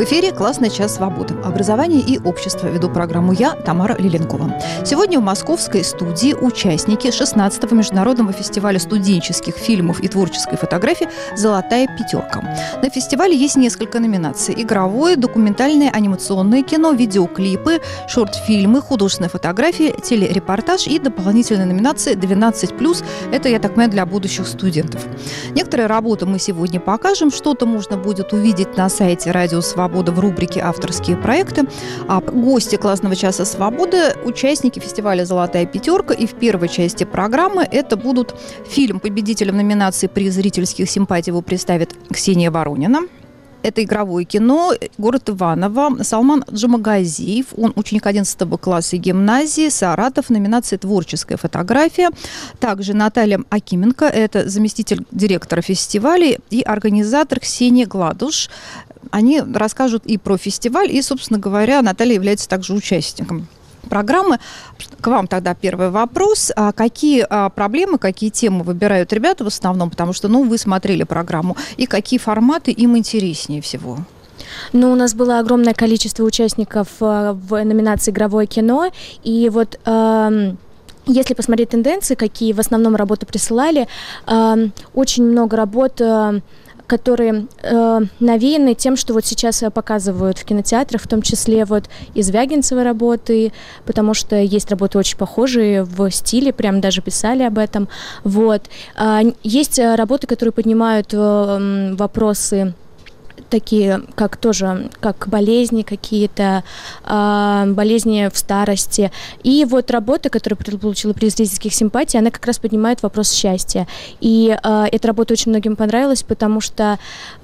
В эфире «Классный час свободы». Образование и общество. Веду программу я, Тамара Лиленкова. Сегодня в московской студии участники 16-го международного фестиваля студенческих фильмов и творческой фотографии «Золотая пятерка». На фестивале есть несколько номинаций: игровое, документальное, анимационное кино, видеоклипы, шорт-фильмы, художественная фотография, телерепортаж и дополнительная номинация 12+. Это, я так понимаю, для будущих студентов. Некоторые работы мы сегодня покажем. Что-то можно будет увидеть на сайте «Радио Свобода» в рубрике «Авторские проекты». А гости «Классного часа свободы» – участники фестиваля «Золотая пятерка». И в первой части программы это будут фильм. Победителем номинации «Приз зрительских симпатий» его представит Ксения Воронина. Это игровое кино, город Иваново. Салман Джумагазиев, он ученик 11 класса гимназии, Саратов, номинация «Творческая фотография». Также Наталья Акименко, это заместитель директора фестиваля, и организатор Ксения Гладуш. Они расскажут и про фестиваль, и, собственно говоря, Наталья является также участником программы. К вам тогда первый вопрос. Какие проблемы, какие темы выбирают ребята в основном? Потому что, вы смотрели программу. И какие форматы им интереснее всего? У нас было огромное количество участников в номинации «Игровое кино». И вот... Если посмотреть тенденции, какие в основном работы присылали, очень много работ, которые навеяны тем, что вот сейчас показывают в кинотеатрах, в том числе вот из Звягинцевой работы, потому что есть работы очень похожие в стиле, прям даже писали об этом. Вот. Есть работы, которые поднимают вопросы такие, как болезни какие-то, болезни в старости. И вот работа, которая получила приз зрительских симпатий, она как раз поднимает вопрос счастья. И эта работа очень многим понравилась, потому что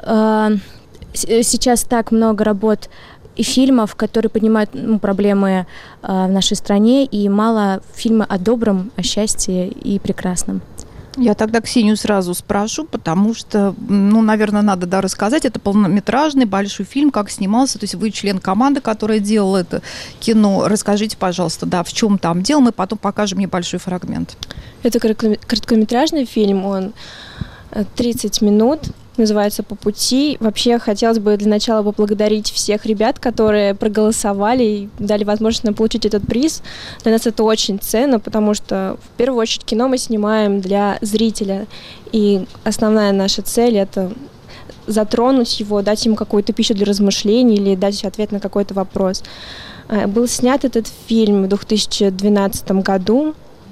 сейчас так много работ и фильмов, которые поднимают проблемы в нашей стране, и мало фильмов о добром, о счастье и прекрасном. Я тогда Ксению сразу спрошу, потому что, наверное, надо рассказать. Это полнометражный большой фильм, как снимался. То есть вы член команды, которая делала это кино. Расскажите, пожалуйста, в чем там дело. Мы потом покажем небольшой фрагмент. Это короткометражный фильм, он 30 минут. Называется «По пути». Вообще, хотелось бы для начала поблагодарить всех ребят, которые проголосовали и дали возможность нам получить этот приз. Для нас это очень ценно, потому что, в первую очередь, кино мы снимаем для зрителя. И основная наша цель – это затронуть его, дать ему какую-то пищу для размышлений или дать ответ на какой-то вопрос. Был снят этот фильм в 2012 году.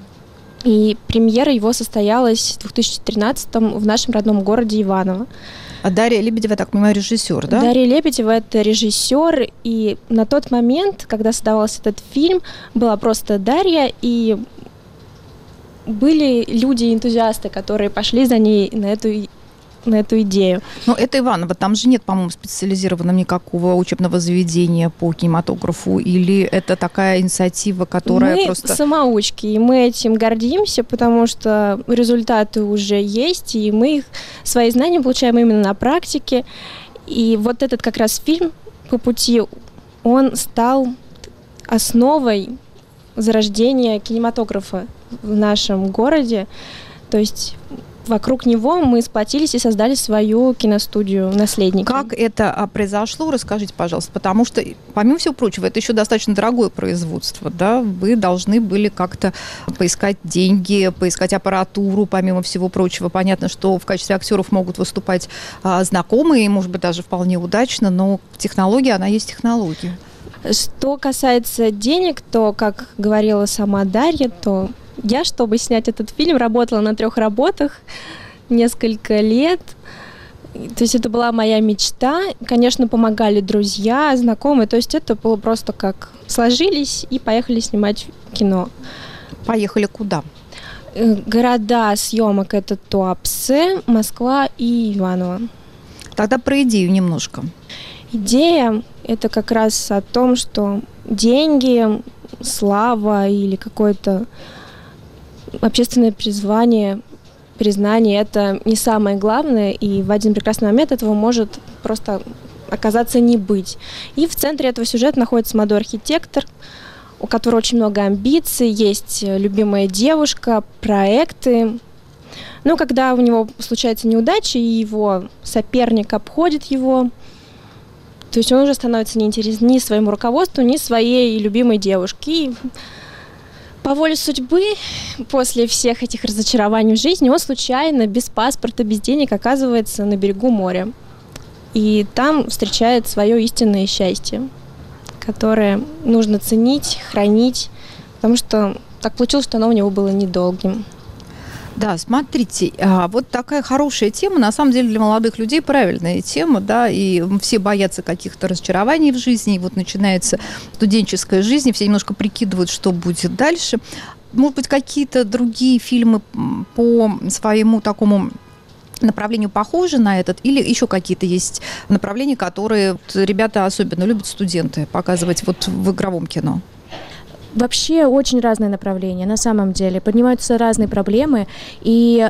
И премьера его состоялась в 2013-м в нашем родном городе Иваново. А Дарья Лебедева, я так понимаю, режиссер, да? Дарья Лебедева – это режиссер. И на тот момент, когда создавался этот фильм, была просто Дарья, и были люди-энтузиасты, которые пошли за ней на эту идею. Но это Иваново, там же нет, по-моему, специализированного никакого учебного заведения по кинематографу, или это такая инициатива, которая мы просто... Мы самоучки, и мы этим гордимся, потому что результаты уже есть, и мы свои знания получаем именно на практике. И вот этот как раз фильм «По пути», он стал основой зарождения кинематографа в нашем городе. То есть... Вокруг него мы сплотились и создали свою киностудию «Наследники». Как это произошло, расскажите, пожалуйста, потому что, помимо всего прочего, это еще достаточно дорогое производство, да? Вы должны были как-то поискать деньги, поискать аппаратуру, помимо всего прочего. Понятно, что в качестве актеров могут выступать знакомые, может быть, даже вполне удачно, но технология, она есть технология. Что касается денег, то, как говорила сама Дарья, то... Я, чтобы снять этот фильм, работала на 3 работах несколько лет. То есть это была моя мечта. Конечно, помогали друзья, знакомые. То есть это было просто как сложились и поехали снимать кино. Поехали куда? Города съемок – это Туапсе, Москва и Иваново. Тогда про идею немножко. Идея – это как раз о том, что деньги, слава или какое-то общественное признание – это не самое главное, и в один прекрасный момент этого может просто оказаться не быть. И в центре этого сюжета находится молодой архитектор, у которого очень много амбиций, есть любимая девушка, проекты. Но когда у него случается неудача, и его соперник обходит его, То есть он уже становится неинтересен ни своему руководству, ни своей любимой девушке. И по воле судьбы, после всех этих разочарований в жизни, он случайно, без паспорта, без денег оказывается на берегу моря. И там встречает свое истинное счастье, которое нужно ценить, хранить, потому что так получилось, что оно у него было недолгим. Да, смотрите, вот такая хорошая тема, на самом деле для молодых людей правильная тема, да, и все боятся каких-то разочарований в жизни, и вот начинается студенческая жизнь, все немножко прикидывают, что будет дальше. Может быть, какие-то другие фильмы по своему такому направлению похожи на этот, или еще какие-то есть направления, которые ребята особенно любят, студенты, показывать вот в игровом кино? Вообще очень разные направления, на самом деле. Поднимаются разные проблемы, и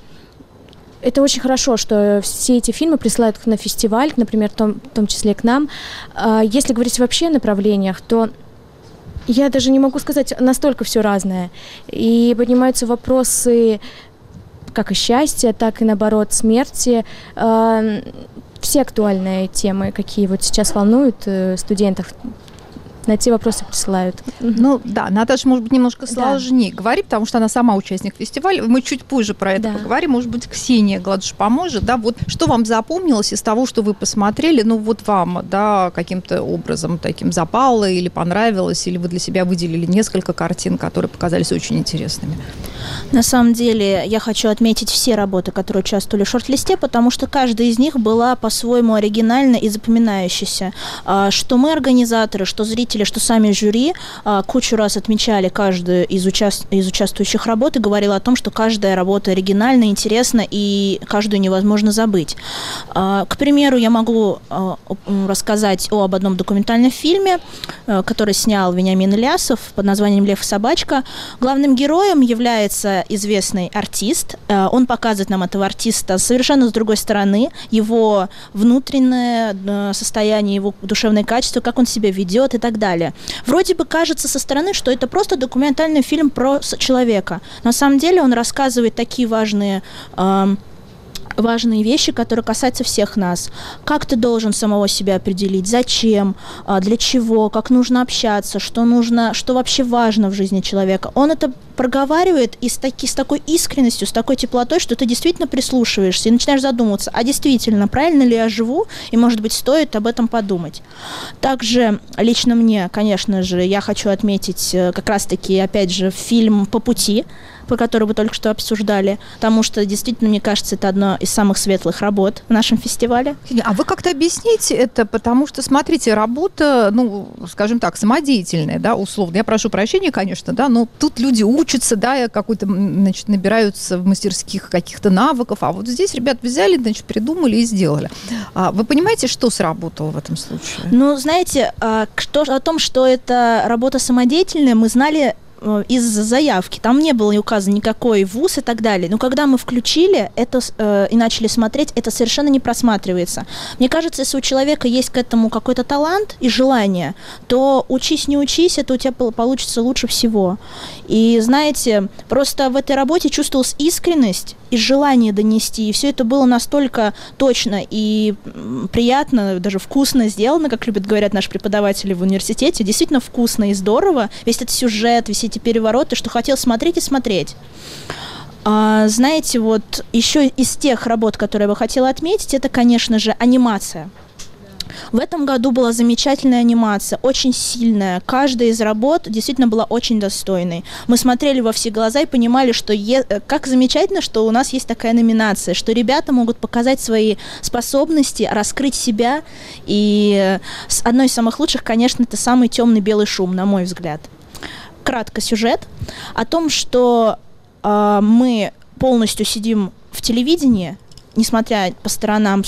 это очень хорошо, что все эти фильмы присылают на фестиваль, например, в том числе к нам. Если говорить вообще о направлениях, то я даже не могу сказать, настолько все разное. И поднимаются вопросы как и счастья, так и, наоборот, смерти. Все актуальные темы, какие вот сейчас волнуют студентов, на те вопросы присылают. Ну да, Наташа, может быть, немножко сложнее говорить, потому что она сама участник фестиваля. Мы чуть позже про это поговорим. Может быть, Ксения Гладыш поможет. Да? Вот что вам запомнилось из того, что вы посмотрели? Ну вот вам, да, каким-то образом таким запало или понравилось, или вы для себя выделили несколько картин, которые показались очень интересными? На самом деле, я хочу отметить все работы, которые участвовали в шорт-листе, потому что каждая из них была по-своему оригинальна и запоминающейся. Что мы, организаторы, что зрители, что сами жюри кучу раз отмечали каждую из участвующих работ и говорила о том, что каждая работа оригинальна, интересна и каждую невозможно забыть. К примеру, я могу рассказать об одном документальном фильме, который снял Вениамин Ильясов под названием «Лев и собачка». Главным героем является известный артист. Он показывает нам этого артиста совершенно с другой стороны, его внутреннее состояние, его душевное качество, как он себя ведет и так далее. Вроде бы кажется со стороны, что это просто документальный фильм про человека. На самом деле он рассказывает такие важные вещи, которые касаются всех нас. Как ты должен самого себя определить, зачем, для чего, как нужно общаться, что вообще важно в жизни человека. Он это проговаривает и с такой искренностью, с такой теплотой, что ты действительно прислушиваешься и начинаешь задумываться, а действительно, правильно ли я живу, и, может быть, стоит об этом подумать. Также лично мне, конечно же, я хочу отметить как раз-таки, опять же, фильм «По пути», по которой вы только что обсуждали, потому что, действительно, мне кажется, это одна из самых светлых работ в нашем фестивале. А вы как-то объясните это, потому что, смотрите, работа, ну, скажем так, самодеятельная, да, условно. Я прошу прощения, конечно, да, но тут люди учатся, да, какой-то, значит, набираются в мастерских каких-то навыков, а вот здесь ребят взяли, значит, придумали и сделали. Вы понимаете, что сработало в этом случае? Ну, знаете, о том, что это работа самодеятельная, мы знали из заявки. Там не было указан никакой вуз и так далее. Но когда мы включили это и начали смотреть, это совершенно не просматривается. Мне кажется, если у человека есть к этому какой-то талант и желание, то учись, не учись, это у тебя получится лучше всего. И знаете, просто в этой работе чувствовалась искренность и желание донести. И все это было настолько точно и приятно, даже вкусно сделано, как любят говорят наши преподаватели в университете. Действительно вкусно и здорово. Весь этот сюжет, весь эти перевороты, что хотел смотреть и смотреть. Знаете, вот еще из тех работ, которые я бы хотела отметить, это, конечно же, анимация. В этом году была замечательная анимация, очень сильная. Каждая из работ действительно была очень достойной. Мы смотрели во все глаза и понимали, что как замечательно, что у нас есть такая номинация, что ребята могут показать свои способности, раскрыть себя. И одной из самых лучших, конечно, это самый темный белый шум, на мой взгляд. Кратко сюжет о том, что мы полностью сидим в телевидении, несмотря по сторонам.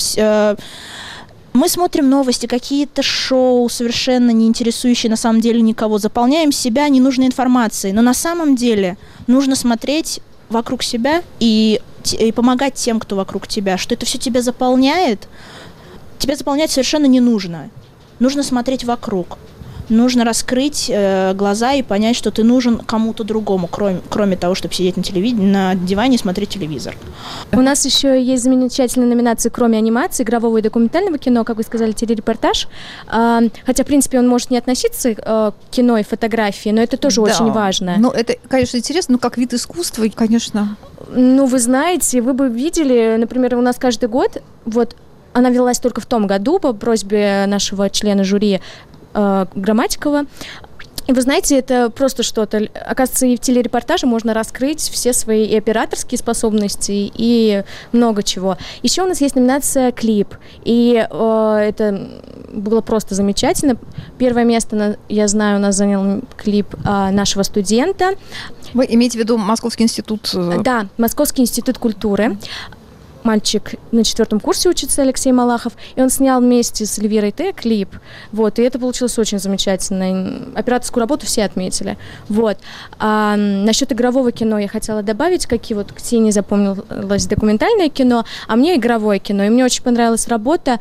Мы смотрим новости, какие-то шоу, совершенно не интересующие на самом деле никого. Заполняем себя ненужной информацией. Но на самом деле нужно смотреть вокруг себя и помогать тем, кто вокруг тебя. Что это все тебя заполнять совершенно не нужно. Нужно смотреть вокруг. нужно раскрыть глаза и понять, что ты нужен кому-то другому, кроме того, чтобы сидеть на диване и смотреть телевизор. У нас еще есть замечательные номинации, кроме анимации, игрового и документального кино, как вы сказали, телерепортаж. Хотя, в принципе, он может не относиться к кино и фотографии, но это тоже очень важно. Ну, это, конечно, интересно, но как вид искусства, конечно. Ну, вы знаете, вы бы видели, например, у нас каждый год, вот, она велась только в том году по просьбе нашего члена жюри Грамматикова. И вы знаете, это просто что-то. Оказывается, и в телерепортаже можно раскрыть все свои и операторские способности, и много чего. Еще у нас есть номинация «Клип». И это было просто замечательно. Первое место, я знаю, у нас занял клип нашего студента. Вы имеете в виду Московский институт? Да, Московский институт культуры. Мальчик на 4 курсе учится, Алексей Малахов, и он снял вместе с Эльвирой Т. клип, вот, и это получилось очень замечательно. Операторскую работу все отметили, вот. А насчет игрового кино я хотела добавить, какие вот Ксении запомнилось документальное кино, а мне игровое кино, и мне очень понравилась работа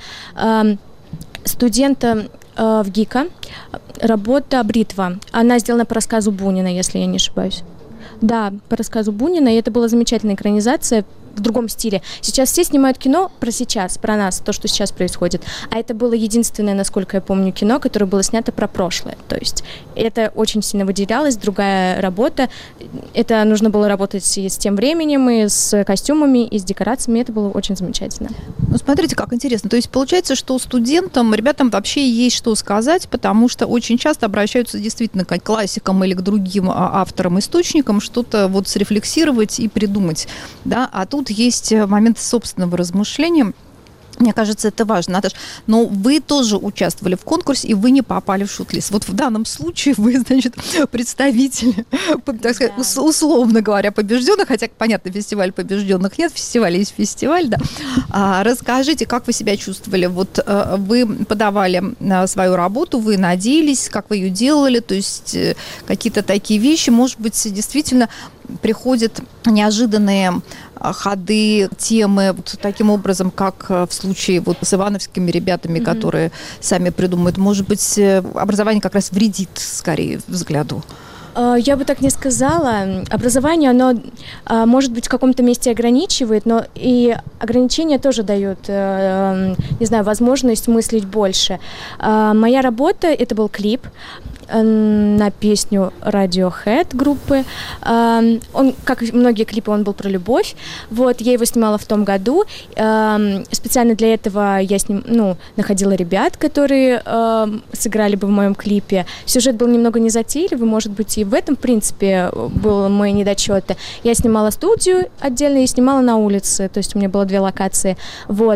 студента в ГИКа, работа «Бритва». Она сделана по рассказу Бунина, если я не ошибаюсь. Да, по рассказу Бунина, и это была замечательная экранизация в другом стиле. Сейчас все снимают кино про сейчас, про нас, то, что сейчас происходит. А это было единственное, насколько я помню, кино, которое было снято про прошлое. То есть это очень сильно выделялось, другая работа. Это нужно было работать и с тем временем, и с костюмами, и с декорациями. Это было очень замечательно. Ну, смотрите, как интересно. То есть получается, что студентам, ребятам вообще есть что сказать, потому что очень часто обращаются действительно к классикам или к другим авторам, источникам, что-то вот срефлексировать и придумать. Да? А тут есть момент собственного размышления. Мне кажется, это важно, Наташа. Но вы тоже участвовали в конкурсе, и вы не попали в шорт-лист. Вот в данном случае вы, значит, представители, так сказать, условно говоря, побежденных, хотя, понятно, фестиваль побежденных нет, фестиваль есть фестиваль, да. Расскажите, как вы себя чувствовали? Вот вы подавали свою работу, вы надеялись, как вы ее делали, то есть какие-то такие вещи, может быть, действительно приходят неожиданные ходы, темы, вот таким образом, как в случае вот с ивановскими ребятами, которые сами придумывают. Может быть, образование как раз вредит, скорее, взгляду? Я бы так не сказала. Образование, оно, может быть, в каком-то месте ограничивает, но и ограничения тоже дают, не знаю, возможность мыслить больше. Моя работа, это был клип на песню Radiohead группы. Он, как и многие клипы, он был про любовь. Вот, я его снимала в том году. Специально для этого я находила ребят, которые сыграли бы в моем клипе. Сюжет был немного незатейливый, может быть, и в этом, в принципе, был мои недочеты. Я снимала студию отдельно и снимала на улице, то есть у меня было 2 локации. Вот.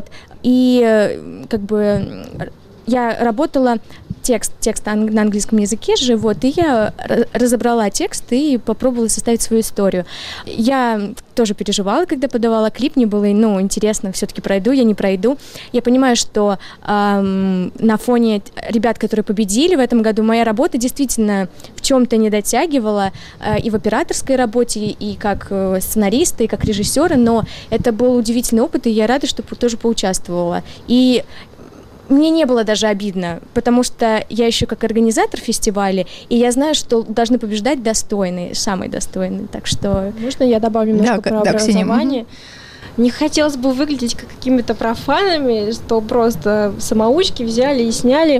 И как бы я работала текст на английском языке же, вот, и я разобрала текст и попробовала составить свою историю. Я тоже переживала, когда подавала клип, мне было, интересно, все-таки пройду, я не пройду. Я понимаю, что на фоне ребят, которые победили в этом году, моя работа действительно в чем-то не дотягивала и в операторской работе, и как сценариста, и как режиссера, но это был удивительный опыт, и я рада, что тоже поучаствовала. И мне не было даже обидно, потому что я еще как организатор фестиваля, и я знаю, что должны побеждать достойные, самые достойные, так что... Можно я добавлю немножко про образование? Не хотелось бы выглядеть как какими-то профанами, что просто самоучки взяли и сняли.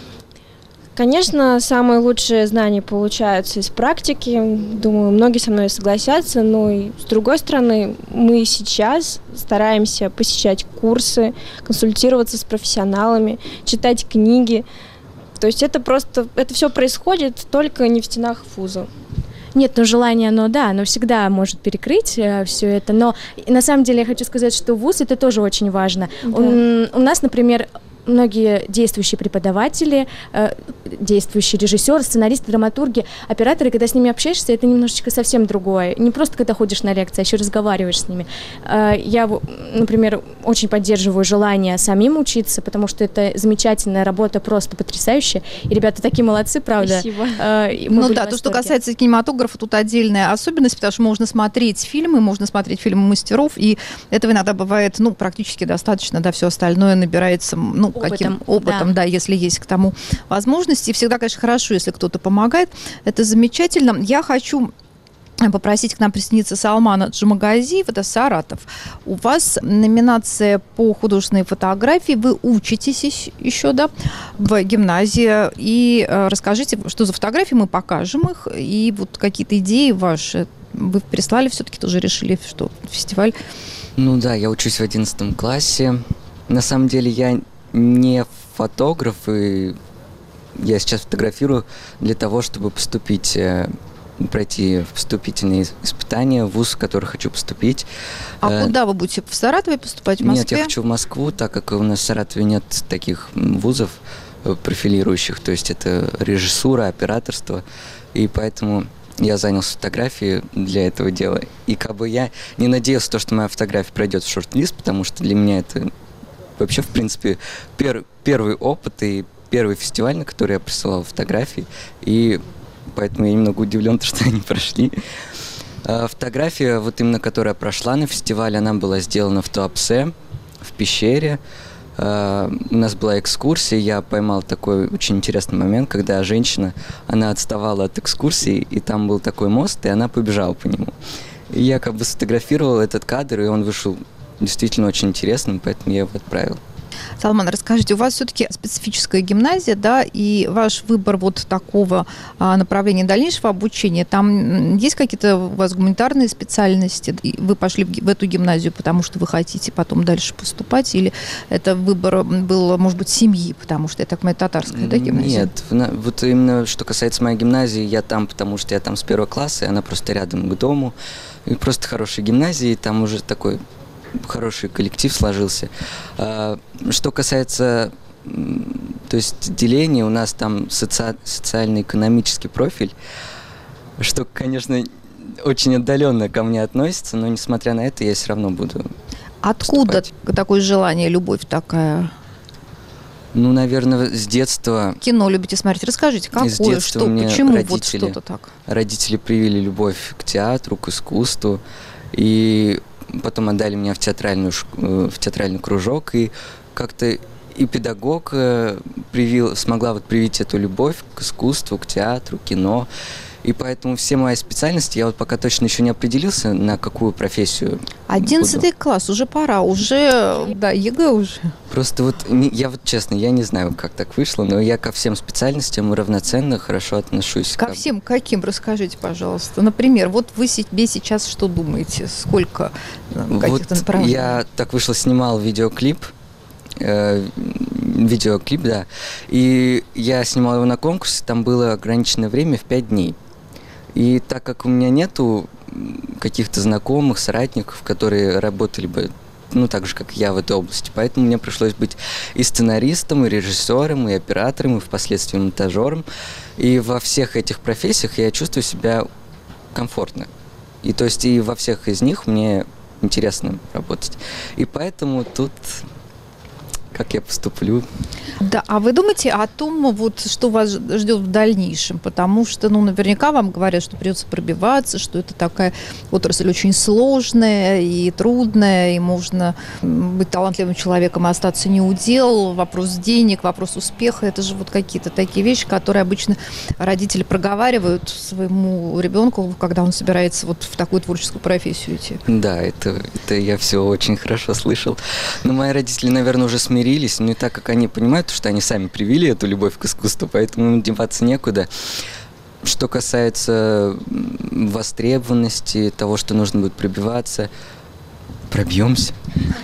Конечно, самые лучшие знания получаются из практики. Думаю, многие со мной согласятся. Но и с другой стороны, мы сейчас стараемся посещать курсы, консультироваться с профессионалами, читать книги. То есть это все происходит только не в стенах вуза. Нет, желание, оно всегда может перекрыть все это. Но на самом деле я хочу сказать, что вуз это тоже очень важно. Да. У нас, например, многие действующие преподаватели, действующие режиссеры, сценаристы, драматурги, операторы, когда с ними общаешься, это немножечко совсем другое. Не просто когда ходишь на лекции, а еще разговариваешь с ними. Я, например, очень поддерживаю желание самим учиться, потому что это замечательная работа, просто потрясающая. И ребята такие молодцы, правда. Спасибо. То, что касается кинематографа, тут отдельная особенность, потому что можно смотреть фильмы мастеров, и этого иногда бывает, практически достаточно, да, все остальное набирается, опытом, да, если есть к тому возможность. трудности. И всегда, конечно, хорошо, если кто-то помогает. Это замечательно. Я хочу попросить к нам присоединиться Салмана Джумагазиев, это Саратов. У вас номинация по художественной фотографии. Вы учитесь еще, да, в гимназии. И расскажите, что за фотографии, мы покажем их. И вот какие-то идеи ваши вы прислали, все-таки тоже решили, что фестиваль. Ну да, я учусь в 11 классе. На самом деле я не фотограф, и я сейчас фотографирую для того, чтобы поступить, пройти вступительные испытания в вуз, в который хочу поступить. А куда вы будете? В Саратове поступать, в Москве? Нет, я хочу в Москву, так как у нас в Саратове нет таких вузов профилирующих, то есть это режиссура, операторство, и поэтому я занялся фотографией для этого дела. И как бы я не надеялся, что моя фотография пройдет в шорт-лист, потому что для меня это вообще, в принципе, первый опыт и первый фестиваль, на который я присылал фотографии, и поэтому я немного удивлен, что они прошли. Фотография, вот именно которая прошла на фестивале, она была сделана в Туапсе, в пещере. У нас была экскурсия, я поймал такой очень интересный момент, когда женщина, она отставала от экскурсии, и там был такой мост, и она побежала по нему. И я как бы сфотографировал этот кадр, и он вышел действительно очень интересным, поэтому я его отправил. Салман, расскажите, у вас все-таки специфическая гимназия, да, и ваш выбор вот такого направления дальнейшего обучения, там есть какие-то у вас гуманитарные специальности? Вы пошли в эту гимназию, потому что вы хотите потом дальше поступать, или это выбор был, может быть, семьи, потому что, я так понимаю, татарская, да, гимназия? Нет, вот именно что касается моей гимназии, я там, потому что я там с 1 класса, и она просто рядом к дому, и просто хорошая гимназия, и там уже такой хороший коллектив сложился. Что касается, то есть деления, у нас там социально-экономический профиль, что, конечно, очень отдаленно ко мне относится, но несмотря на это, я все равно буду Откуда поступать. такое желание, любовь такая? Ну, наверное, с детства. Кино любите смотреть? Расскажите, какое, С детства что, мне почему вот что-то так? Родители привили любовь к театру, к искусству, и потом отдали меня в театральный кружок, и как-то и педагог смогла вот привить эту любовь к искусству, к театру, кино. И поэтому все мои специальности, я вот пока точно еще не определился, на какую профессию 11 класс, уже пора, уже, да, ЕГЭ уже. Просто вот, я вот честно, я не знаю, как так вышло, но я ко всем специальностям равноценно, хорошо отношусь. Ко всем каким? Расскажите, пожалуйста. Например, вот вы себе сейчас что думаете? Сколько каких-то направлений? Я так вышло, снимал видеоклип, да, и я снимал его на конкурсе, там было ограниченное время в 5 дней. И так как у меня нету каких-то знакомых, соратников, которые работали бы, ну, так же, как я в этой области, поэтому мне пришлось быть и сценаристом, и режиссером, и оператором, и впоследствии монтажером. И во всех этих профессиях я чувствую себя комфортно. И то есть и во всех из них мне интересно работать. И поэтому тут как я поступлю. Да, а вы думаете о том, вот, что вас ждет в дальнейшем? Потому что, ну, наверняка вам говорят, что придется пробиваться, что это такая отрасль очень сложная и трудная, и можно быть талантливым человеком и остаться не у дел. Вопрос денег, вопрос успеха, это же вот какие-то такие вещи, которые обычно родители проговаривают своему ребенку, когда он собирается вот в такую творческую профессию идти. Да, это я все очень хорошо слышал. Но мои родители, наверное, уже смирились, но и так как они понимают, что они сами привили эту любовь к искусству, поэтому им деваться некуда. Что касается востребованности, того, что нужно будет пробиваться, пробьемся.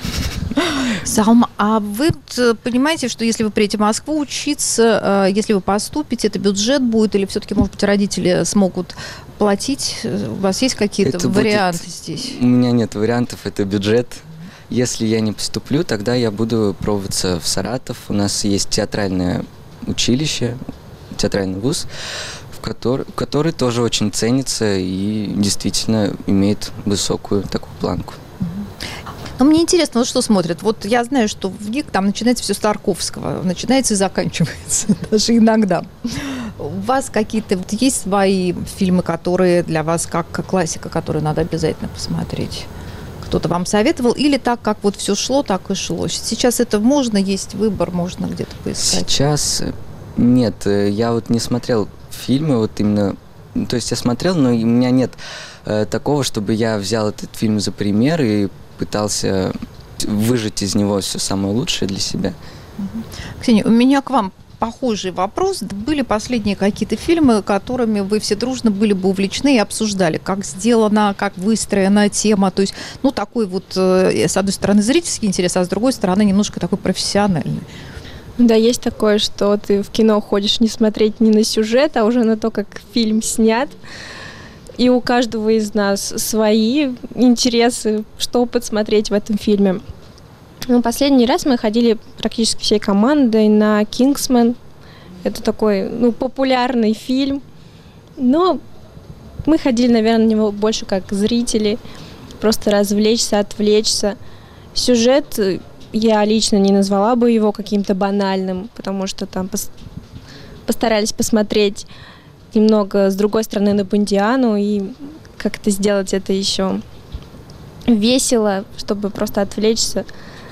Салма, а вы понимаете, что если вы приедете в Москву учиться, если вы поступите, это бюджет будет, или все-таки, может быть, родители смогут платить? У вас есть какие-то варианты здесь? У меня нет вариантов, это бюджет. Если я не поступлю, тогда я буду пробоваться в Саратов. У нас есть театральное училище, театральный вуз, который тоже очень ценится и действительно имеет высокую такую планку. Но мне интересно, вот что смотрят. Вот я знаю, что в ГИК там начинается все с Тарковского, начинается и заканчивается, даже иногда. У вас какие-то вот есть свои фильмы, которые для вас как классика, которые надо обязательно посмотреть? Кто-то вам советовал, или так, как вот все шло, так и шло? Сейчас это можно, есть выбор, можно где-то поискать? Сейчас Нет, я вот не смотрел фильмы, вот именно... То есть я смотрел, но у меня нет такого, чтобы я взял этот фильм за пример и пытался выжать из него все самое лучшее для себя. Ксения, у меня к вам похожий вопрос. Были последние какие-то фильмы, которыми вы все дружно были бы увлечены и обсуждали, как сделана, как выстроена тема? То есть, ну, такой вот, с одной стороны, зрительский интерес, а с другой стороны, немножко такой профессиональный. Да, есть такое, что ты в кино ходишь не смотреть не на сюжет, а уже на то, как фильм снят. И у каждого из нас свои интересы, что подсмотреть в этом фильме. Ну, последний раз мы ходили практически всей командой на «Кингсман». Это такой, популярный фильм. Но мы ходили, наверное, на него больше как зрители. Просто развлечься, отвлечься. Сюжет... Я лично не назвала бы его каким-то банальным, потому что там постарались посмотреть немного с другой стороны на Бондиану и как-то сделать это еще весело, чтобы просто отвлечься.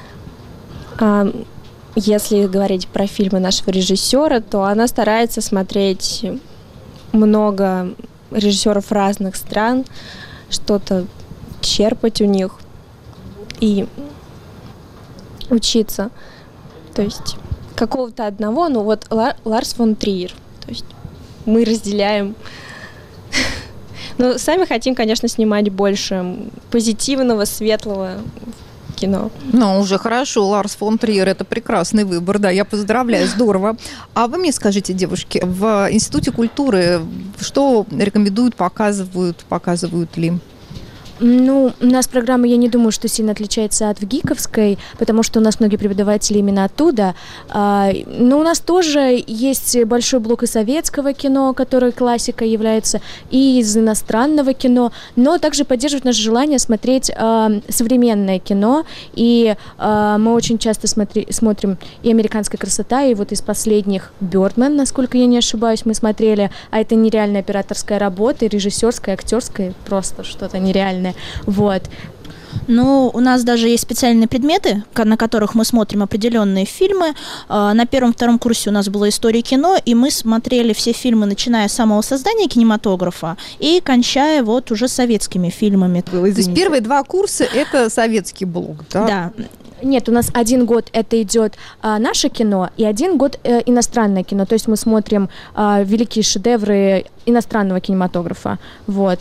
Если говорить про фильмы нашего режиссера, то она старается смотреть много режиссеров разных стран, что-то черпать у них и учиться. То есть какого-то одного, Ларс фон Триер. То есть мы разделяем. Но сами хотим, конечно, снимать больше позитивного, светлого кино. Ну, уже хорошо, Ларс фон Триер, это прекрасный выбор, да, я поздравляю, здорово. А вы мне скажите, девушки, в Институте культуры что рекомендуют, показывают ли? Ну, у нас программа, я не думаю, что сильно отличается от ВГИКовской, потому что у нас многие преподаватели именно оттуда. Но у нас тоже есть большой блок и советского кино, которое классикой является, и из иностранного кино, но также поддерживает наше желание смотреть современное кино. И мы очень часто смотрим и «Американская красота», и вот из последних «Бёрдман», насколько я не ошибаюсь, мы смотрели, а это нереальная операторская работа, и режиссерская, актерская, просто что-то нереальное. Вот. Ну, у нас даже есть специальные предметы, на которых мы смотрим определенные фильмы. На первом-втором курсе у нас была история кино, и мы смотрели все фильмы, начиная с самого создания кинематографа и кончая вот уже советскими фильмами. То есть первые 2 курса – это советский блок, да? Да. Нет, у нас 1 год это идет наше кино, и 1 год иностранное кино. То есть мы смотрим великие шедевры иностранного кинематографа. Вот.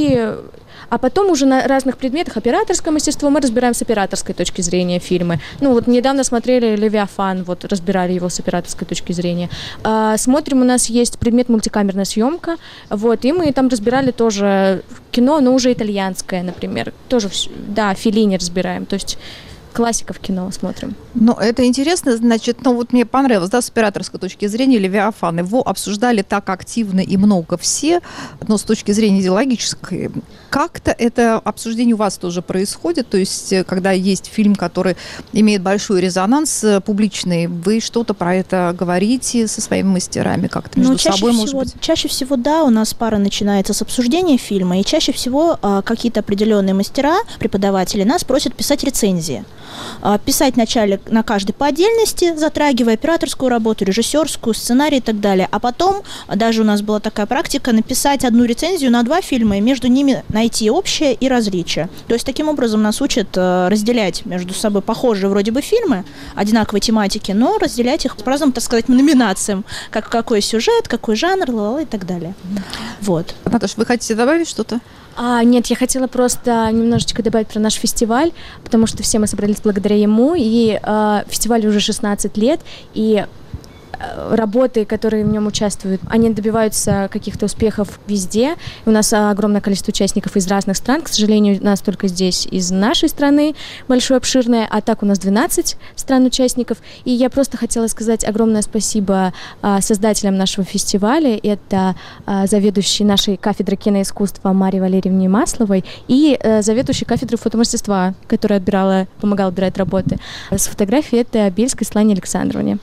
А потом уже на разных предметах операторское мастерство мы разбираем с операторской точки зрения фильмы. Ну вот недавно смотрели «Левиафан», вот разбирали его с операторской точки зрения. Смотрим, у нас есть предмет мультикамерная съемка, вот, и мы там разбирали тоже кино, но уже итальянское, например. Тоже, да, Феллини разбираем, то есть классиков кино смотрим. Ну, это интересно, значит, вот мне понравилось, да, с операторской точки зрения «Левиафан». Его обсуждали так активно и много все, но с точки зрения идеологической. Как-то это обсуждение у вас тоже происходит? То есть, когда есть фильм, который имеет большой резонанс публичный, вы что-то про это говорите со своими мастерами, как-то между собой, может быть? Чаще всего, да, у нас пара начинается с обсуждения фильма, и чаще всего какие-то определенные мастера, преподаватели нас просят писать рецензии. Писать вначале на каждый по отдельности, затрагивая операторскую работу, режиссерскую, сценарий и так далее. А потом, даже у нас была такая практика, написать одну рецензию на 2 фильма и между ними найти общее и различие. То есть таким образом нас учат разделять между собой похожие вроде бы фильмы, одинаковой тематики, но разделять их по разным, так сказать, номинациям, как какой сюжет, какой жанр, и так далее. Вот. Наташа, вы хотите добавить что-то? Нет, я хотела просто немножечко добавить про наш фестиваль, потому что все мы собрались благодаря ему, и фестивалю уже 16 лет, и работы, которые в нем участвуют, они добиваются каких-то успехов везде. У нас огромное количество участников из разных стран. К сожалению, у нас только здесь из нашей страны большое, обширное, а так у нас 12 стран-участников. И я просто хотела сказать огромное спасибо создателям нашего фестиваля. Это заведующий нашей кафедры киноискусства Марии Валерьевне Масловой и заведующий кафедры фотомастерства, которая помогала отбирать работы с фотографией, это Бельской Светлане Александровне.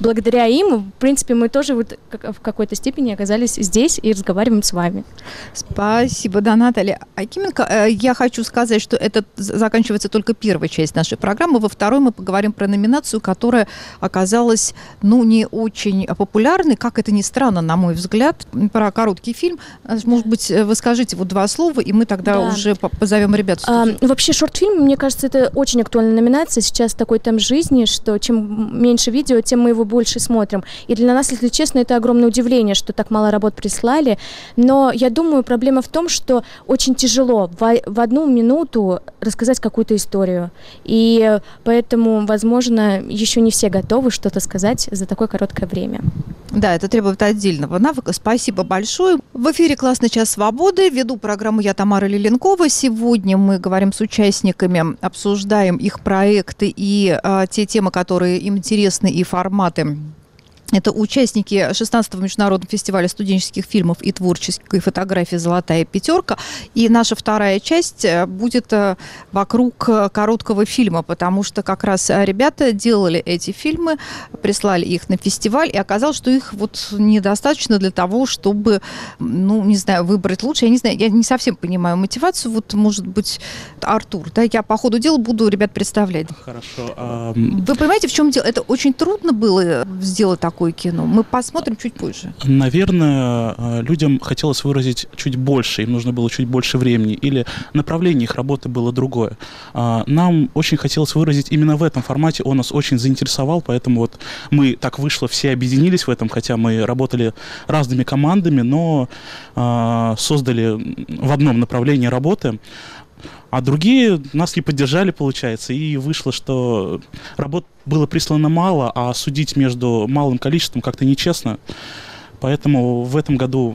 благодаря им, в принципе, мы тоже вот в какой-то степени оказались здесь и разговариваем с вами. Спасибо, да, Наталья Акименко. Я хочу сказать, что это заканчивается только первая часть нашей программы. Во второй мы поговорим про номинацию, которая оказалась, не очень популярной, как это ни странно, на мой взгляд, про короткий фильм. Может быть, вы скажите вот 2 слова, и мы тогда уже позовем ребят в студию. Вообще, шорт-фильм, мне кажется, это очень актуальная номинация. Сейчас такой темп жизни, что чем меньше видео, тем мы его больше смотрим. И для нас, если честно, это огромное удивление, что так мало работ прислали. Но я думаю, проблема в том, что очень тяжело в 1 минуту рассказать какую-то историю. И поэтому, возможно, еще не все готовы что-то сказать за такое короткое время. Да, это требует отдельного навыка. Спасибо большое. В эфире «Классный час свободы». Веду программу я, Тамара Лиленкова. Сегодня мы говорим с участниками, обсуждаем их проекты и те темы, которые им интересны, и форматы. Это участники 16-го международного фестиваля студенческих фильмов и творческой фотографии «Золотая пятерка». И наша вторая часть будет вокруг короткого фильма, потому что как раз ребята делали эти фильмы, прислали их на фестиваль, и оказалось, что их вот недостаточно для того, чтобы, выбрать лучше. Я не совсем понимаю мотивацию. Вот, может быть, Артур, да, я по ходу дела буду ребят представлять. Хорошо. Вы понимаете, в чем дело? Это очень трудно было сделать такое кино. Мы посмотрим чуть позже. Наверное, людям хотелось выразить чуть больше, им нужно было чуть больше времени, или направление их работы было другое. Нам очень хотелось выразить именно в этом формате, он нас очень заинтересовал, поэтому вот мы, так вышло, все объединились в этом, хотя мы работали разными командами, но создали в одном направлении работы. А другие нас не поддержали, получается, и вышло, что работ было прислано мало, а судить между малым количеством как-то нечестно. Поэтому в этом году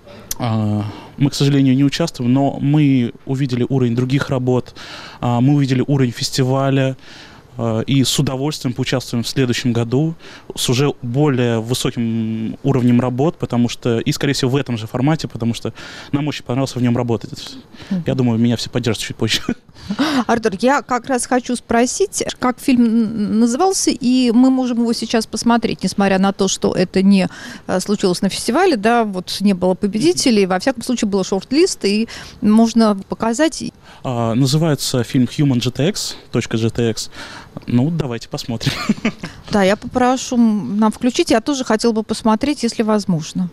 мы, к сожалению, не участвуем, но мы увидели уровень других работ, мы увидели уровень фестиваля, и с удовольствием поучаствуем в следующем году с уже более высоким уровнем работ, потому что, и, скорее всего, в этом же формате, потому что нам очень понравилось в нем работать. Я думаю, меня все поддержат чуть позже. Артур, я как раз хочу спросить, как фильм назывался, и мы можем его сейчас посмотреть, несмотря на то, что это не случилось на фестивале, да, вот не было победителей, во всяком случае был шорт-лист, и можно показать. Называется фильм Human GTX. Давайте посмотрим. Да, я попрошу нам включить. Я тоже хотела бы посмотреть, если возможно.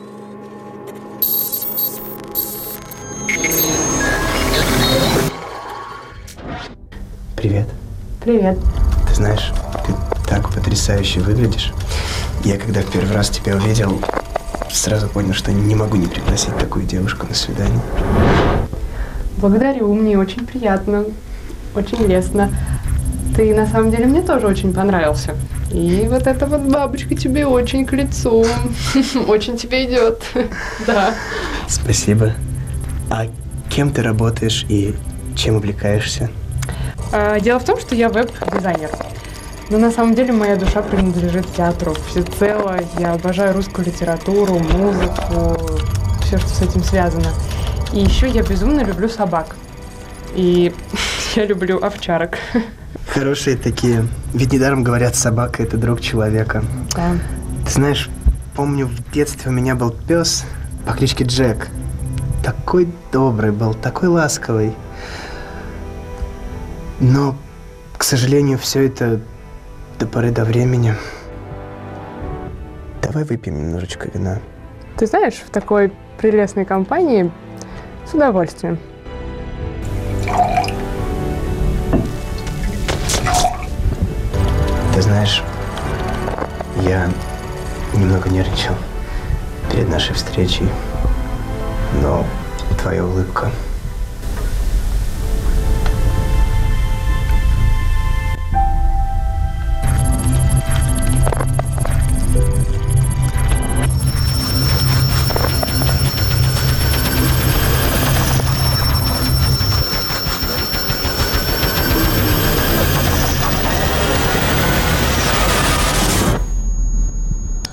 Привет. Привет. Ты знаешь, ты так потрясающе выглядишь. Я когда в первый раз тебя увидел, сразу понял, что не могу не пригласить такую девушку на свидание. Благодарю, мне очень приятно, очень лестно. Ты на самом деле мне тоже очень понравился. И вот эта вот бабочка тебе очень к лицу. Очень тебе идет. Да. Спасибо. А кем ты работаешь и чем увлекаешься? Дело в том, что я веб-дизайнер. Но на самом деле моя душа принадлежит театру всецело. Я обожаю русскую литературу, музыку, все, что с этим связано. И еще я безумно люблю собак. И я люблю овчарок. Хорошие такие. Ведь недаром говорят, собака – это друг человека. Да. Ты знаешь, помню, в детстве у меня был пес по кличке Джек. Такой добрый был, такой ласковый. Но, к сожалению, все это до поры до времени. Давай выпьем немножечко вина. Ты знаешь, в такой прелестной компании с удовольствием. Ты знаешь, я немного нервничал перед нашей встречей, но твоя улыбка...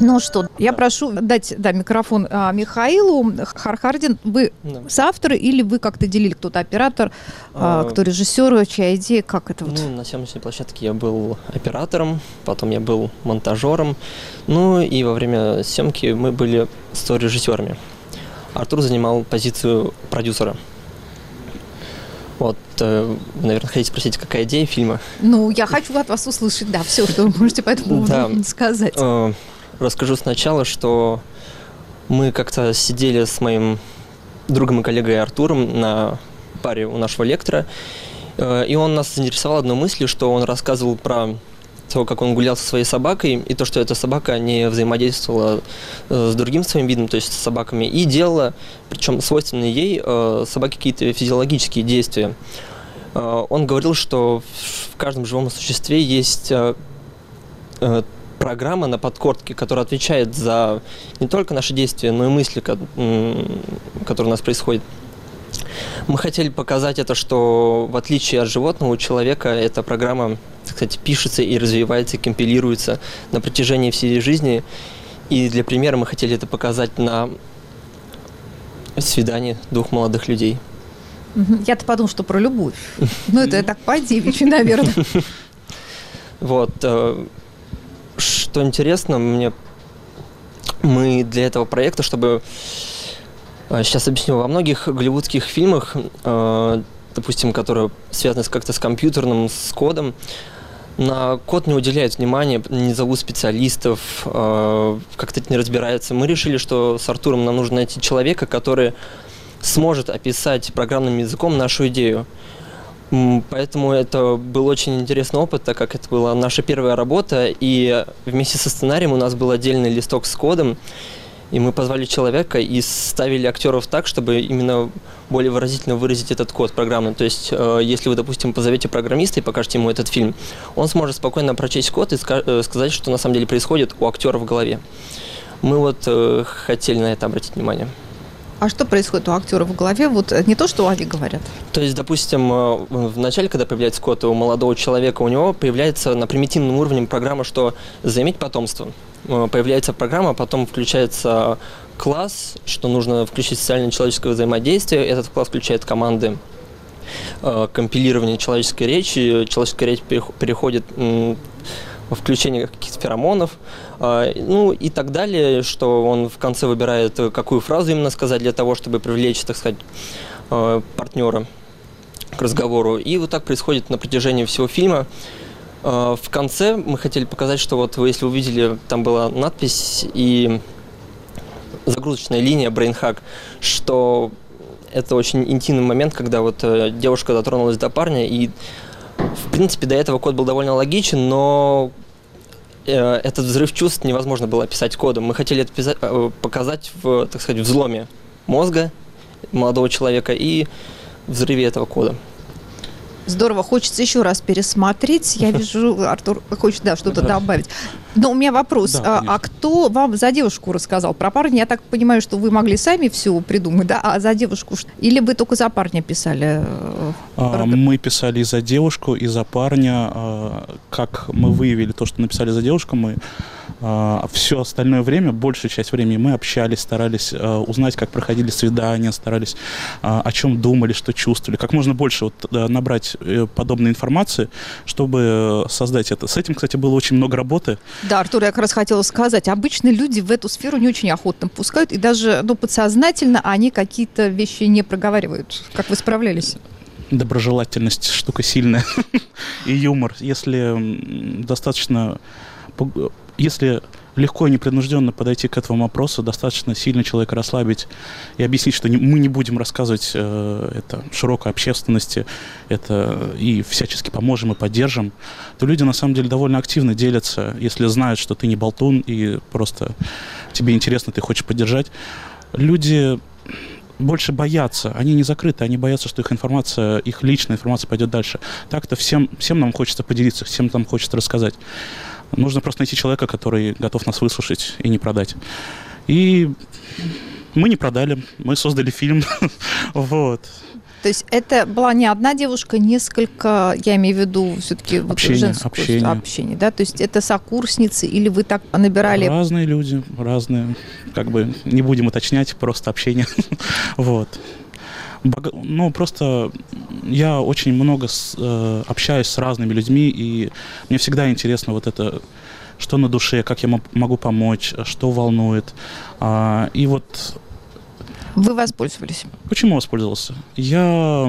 Ну что, я прошу дать микрофон Михаилу. Хархардин, вы соавторы или вы как-то делили, кто-то оператор, кто режиссер, чья идея, как это вот? На съемочной площадке я был оператором, потом я был монтажером, ну и во время съемки мы были сорежиссерами. Артур занимал позицию продюсера. Вот, вы, наверное, хотите спросить, какая идея фильма? Ну, я хочу от вас услышать, да, все, что вы можете по этому поводу сказать. Расскажу сначала, что мы как-то сидели с моим другом и коллегой Артуром на паре у нашего лектора, и он нас заинтересовал одной мыслью, что он рассказывал про то, как он гулял со своей собакой, и то, что эта собака не взаимодействовала с другим своим видом, то есть с собаками, и делала, причем свойственные ей, собаке какие-то физиологические действия. Он говорил, что в каждом живом существе есть программа на подкорке, которая отвечает за не только наши действия, но и мысли, которые у нас происходят. Мы хотели показать это, что в отличие от животного, у человека эта программа, кстати, пишется и развивается, и компилируется на протяжении всей жизни. И для примера мы хотели это показать на свидании двух молодых людей. Я-то подумал, что про любовь. Ну, это так по-девичьи, наверное. Вот. Что интересно, мы для этого проекта, чтобы... Сейчас объясню. Во многих голливудских фильмах, допустим, которые связаны как-то с компьютерным, с кодом, на код не уделяют внимания, не зовут специалистов, как-то не разбираются. Мы решили, что с Артуром нам нужно найти человека, который сможет описать программным языком нашу идею. Поэтому это был очень интересный опыт, так как это была наша первая работа, и вместе со сценарием у нас был отдельный листок с кодом, и мы позвали человека и ставили актеров так, чтобы именно более выразительно выразить этот код программы. То есть, если вы, допустим, позовете программиста и покажете ему этот фильм, он сможет спокойно прочесть код и сказать, что на самом деле происходит у актера в голове. Мы вот хотели на это обратить внимание. А что происходит у актера в голове? Вот не то, что они говорят. То есть, допустим, в начале, когда появляется код у молодого человека, у него появляется на примитивном уровне программа, что заиметь потомство. Появляется программа, потом включается класс, что нужно включить социально-человеческое взаимодействие. Этот класс включает команды компилирования человеческой речи. Человеческая речь переходит в включение каких-то феромонов, ну и так далее, что он в конце выбирает, какую фразу именно сказать для того, чтобы привлечь, так сказать, партнера к разговору. И вот так происходит на протяжении всего фильма. В конце мы хотели показать, что вот вы, если увидели, там была надпись и загрузочная линия BrainHack, что это очень интимный момент, когда вот девушка дотронулась до парня, и в принципе до этого код был довольно логичен, но этот взрыв чувств невозможно было описать кодом. Мы хотели это показать в, так сказать, взломе мозга молодого человека и взрыве этого кода. Здорово, хочется еще раз пересмотреть. Я вижу, Артур хочет что-то добавить. Но у меня вопрос. А кто вам за девушку рассказал? Про парня, я так понимаю, что вы могли сами все придумать, да? А за девушку? Или вы только за парня писали? Мы писали и за девушку, и за парня. Как мы выявили то, что написали за девушку, мы все остальное время, большую часть времени мы общались, старались узнать, как проходили свидания, старались о чем думали, что чувствовали, как можно больше набрать подобной информации, чтобы создать это. С этим, кстати, было очень много работы. Да, Артур, я как раз хотела сказать, обычно люди в эту сферу не очень охотно пускают, и даже подсознательно они какие-то вещи не проговаривают. Как вы справлялись? Доброжелательность штука сильная и юмор. Если легко и непринужденно подойти к этому вопросу, достаточно сильно человека расслабить и объяснить, что мы не будем рассказывать это широкой общественности, это и всячески поможем и поддержим, то люди на самом деле довольно активно делятся, если знают, что ты не болтун и просто тебе интересно, ты хочешь поддержать. Люди больше боятся, они не закрыты, они боятся, что их информация, их личная информация пойдет дальше. Так-то всем нам хочется поделиться, всем нам хочется рассказать. Нужно просто найти человека, который готов нас выслушать и не продать. И мы не продали, мы создали фильм. Вот. То есть это была не одна девушка, несколько, я имею в виду все-таки общение, да? То есть это сокурсницы или вы так набирали? Разные люди, разные, как бы не будем уточнять, просто общение. Вот. Ну, просто я очень много общаюсь с разными людьми, и мне всегда интересно вот это, что на душе, как я могу помочь, что волнует. И вот... Вы воспользовались? Почему воспользовался? Я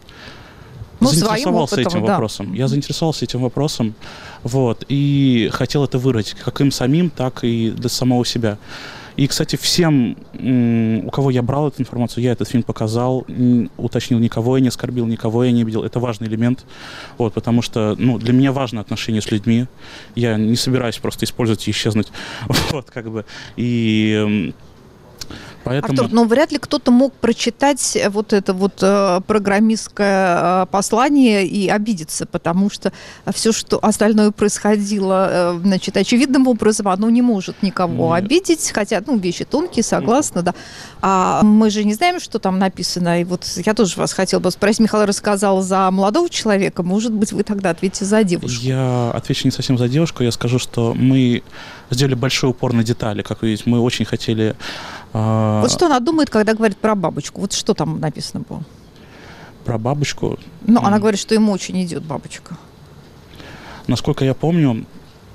заинтересовался этим вопросом. Я заинтересовался этим вопросом, вот, и хотел это выразить, как им самим, так и для самого себя. И, кстати, всем, у кого я брал эту информацию, я этот фильм показал, уточнил, никого я не оскорбил, никого я не обидел. Это важный элемент, вот, потому что, ну, для меня важно отношение с людьми. Я не собираюсь просто использовать и исчезнуть, вот, как бы, и... Поэтому... Артур, но вряд ли кто-то мог прочитать вот это вот программистское послание и обидеться, потому что все, что остальное происходило, значит, очевидным образом, оно не может никого обидеть, хотя, ну, вещи тонкие, согласна, да. А мы же не знаем, что там написано, и вот я тоже вас хотела бы спросить, Михаил рассказал за молодого человека, может быть, вы тогда ответите за девушку? Я отвечу не совсем за девушку, я скажу, что мы сделали большой упор на детали, как вы видите, мы очень хотели... Вот что она думает, когда говорит про бабочку? Вот что там написано было? Про бабочку? Ну, она говорит, что ему очень идет бабочка. Насколько я помню,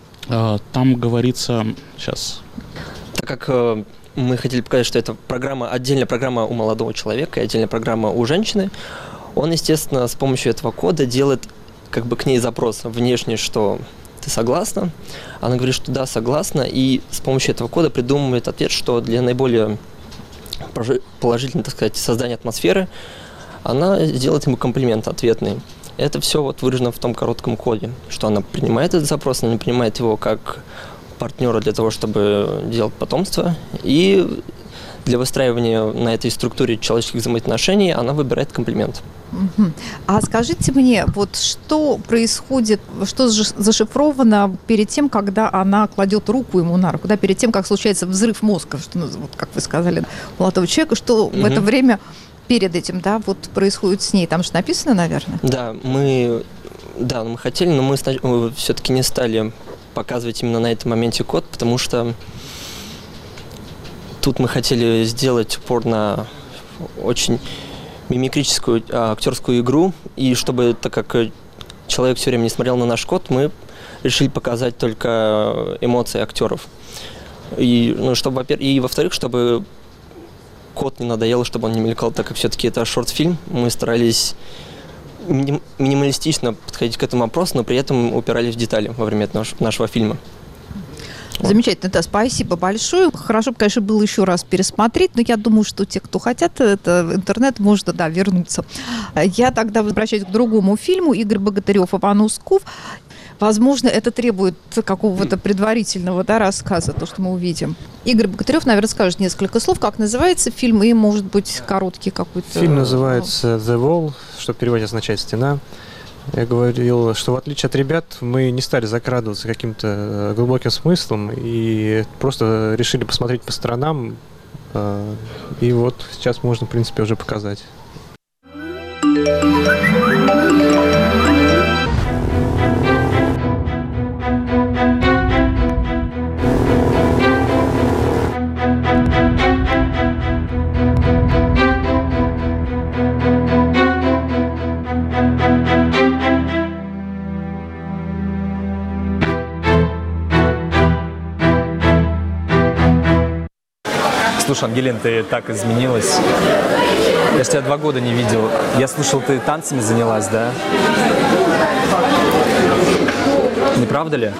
там говорится... Сейчас. Так как мы хотели показать, что это программа, отдельная программа у молодого человека и отдельная программа у женщины, он, естественно, с помощью этого кода делает как бы к ней запрос внешний, что... Ты согласна? Она говорит, что да, согласна, и с помощью этого кода придумывает ответ, что для наиболее положительного, так сказать, создания атмосферы она сделает ему комплимент ответный. Это все вот выражено в том коротком коде, что она принимает этот запрос, она не принимает его как партнера для того, чтобы делать потомство, и для выстраивания на этой структуре человеческих взаимоотношений она выбирает комплимент. А скажите мне, вот что происходит, что зашифровано перед тем, когда она кладет руку ему на руку, да, перед тем, как случается взрыв мозга, что, вот, как вы сказали, у молодого человека, что в это время перед этим, да, вот происходит с ней, там же написано, наверное? Да, мы хотели, но мы все-таки не стали показывать именно на этом моменте код, потому что тут мы хотели сделать упор на очень мимикрическую актерскую игру, и чтобы, так как человек все время не смотрел на наш код, мы решили показать только эмоции актеров. И, ну, чтобы, и во-вторых, чтобы код не надоел, чтобы он не мелькал, так как все-таки это шорт-фильм, мы старались минималистично подходить к этому вопросу, но при этом упирались в детали во время нашего фильма. Замечательно, да, спасибо большое. Хорошо бы, конечно, было еще раз пересмотреть, но я думаю, что те, кто хотят, это интернет, можно, да, вернуться. Я тогда возвращаюсь к другому фильму. Игорь Богатырев, Иван Усков. Возможно, это требует какого-то предварительного, да, рассказа, то, что мы увидим. Игорь Богатырев, наверное, скажет несколько слов, как называется фильм, и, может быть, короткий какой-то... Фильм называется «The Wall», что в переводе означает «стена». Я говорил, что в отличие от ребят, мы не стали закрадываться каким-то глубоким смыслом и просто решили посмотреть по сторонам. И вот сейчас можно, в принципе, уже показать. Слушай, Ангелин, ты так изменилась. Я ж тебя 2 года не видел. Я слышал, ты танцами занялась, да? Не правда ли?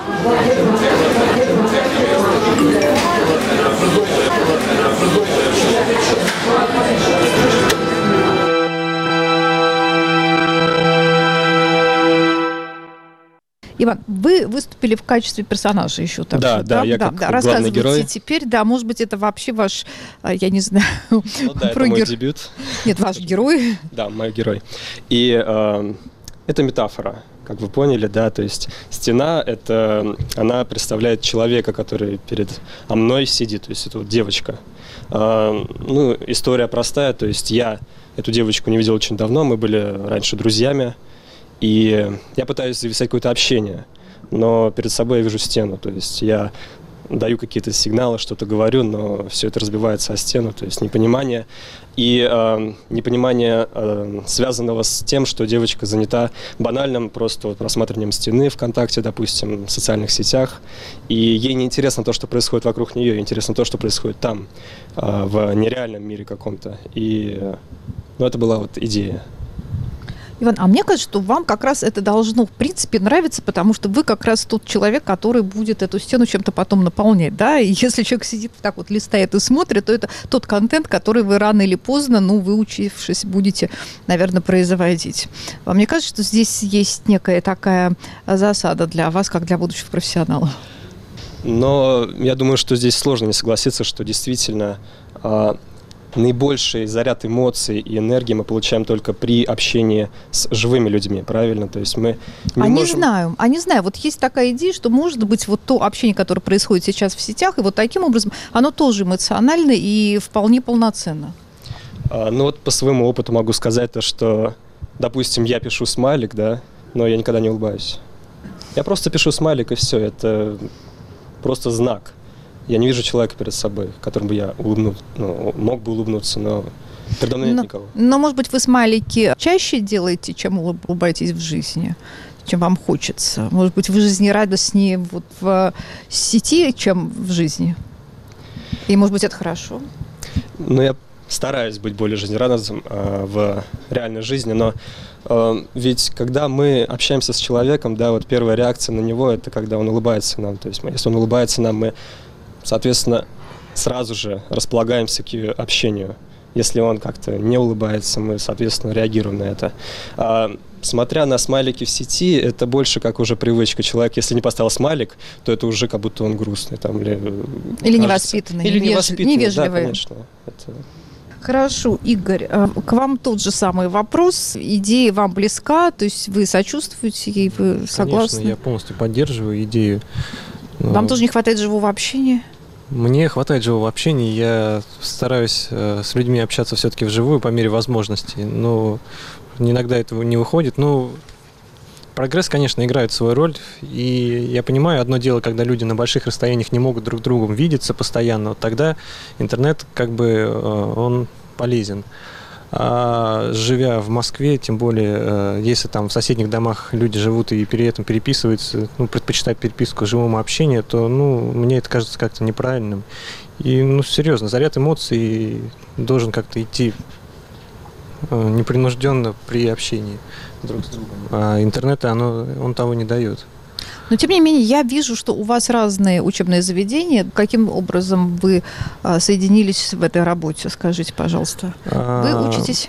Иван, вы выступили в качестве персонажа еще так же, да? Я как главный герой. Теперь, да, может быть, это вообще ваш, я не знаю... Ну да, это мой дебют. Нет, ваш герой. Да, мой герой. И это метафора, как вы поняли, да, то есть стена, она представляет человека, который перед мной сидит, то есть это вот девочка. История простая, то есть я эту девочку не видел очень давно, мы были раньше друзьями, и я пытаюсь зависать какое-то общение, но перед собой я вижу стену, то есть я даю какие-то сигналы, что-то говорю, но все это разбивается о стену, то есть непонимание. И непонимание связанного с тем, что девочка занята банальным просто вот просматриванием стены ВКонтакте, допустим, в социальных сетях. И ей не интересно то, что происходит вокруг нее, ей интересно то, что происходит там, в нереальном мире каком-то. И это была вот идея. Иван, а мне кажется, что вам как раз это должно, в принципе, нравиться, потому что вы как раз тот человек, который будет эту стену чем-то потом наполнять, да, и если человек сидит так вот, листает и смотрит, то это тот контент, который вы рано или поздно, выучившись, будете, наверное, производить. Вам не кажется, что здесь есть некая такая засада для вас, как для будущих профессионалов? Но я думаю, что здесь сложно не согласиться, что действительно наибольший заряд эмоций и энергии мы получаем только при общении с живыми людьми, правильно? То есть мы не знаю. Вот есть такая идея, что, может быть, вот то общение, которое происходит сейчас в сетях, и вот таким образом, оно тоже эмоционально и вполне полноценно. По своему опыту могу сказать то, что, допустим, я пишу смайлик, да, но я никогда не улыбаюсь. Я просто пишу смайлик, и все, это просто знак. Я не вижу человека перед собой, которому бы я мог бы улыбнуться, но передо мной нет никого. Но, может быть, вы смайлики чаще делаете, чем улыбаетесь в жизни, чем вам хочется? Может быть, вы жизнерадостнее вот в сети, чем в жизни? И, может быть, это хорошо? Я стараюсь быть более жизнерадостным в реальной жизни, но ведь когда мы общаемся с человеком, да, вот первая реакция на него – это когда он улыбается нам. То есть если он улыбается нам, мы, соответственно, сразу же располагаемся к общению. Если он как-то не улыбается, мы, соответственно, реагируем на это. Смотря на смайлики в сети, это больше как уже привычка. Человек, если не поставил смайлик, то это уже как будто он грустный. Или невоспитанный. Или невоспитанный, невежливый. Да, конечно. Хорошо, Игорь, к вам тот же самый вопрос. Идея вам близка, то есть вы сочувствуете ей, вы согласны? Конечно, я полностью поддерживаю идею. Вам тоже не хватает живого общения? Мне хватает живого общения, я стараюсь с людьми общаться все-таки вживую по мере возможностей, но иногда этого не выходит. Прогресс, конечно, играет свою роль, и я понимаю, одно дело, когда люди на больших расстояниях не могут друг с другом видеться постоянно, вот тогда интернет он полезен. А живя в Москве, тем более, если там в соседних домах люди живут и при этом переписываются, предпочитают переписку к живому общению, то, мне это кажется как-то неправильным. И, серьезно, заряд эмоций должен как-то идти непринужденно при общении друг с другом. А интернет, он того не дает. Но, тем не менее, я вижу, что у вас разные учебные заведения. Каким образом вы соединились в этой работе? Скажите, пожалуйста. Вы учитесь?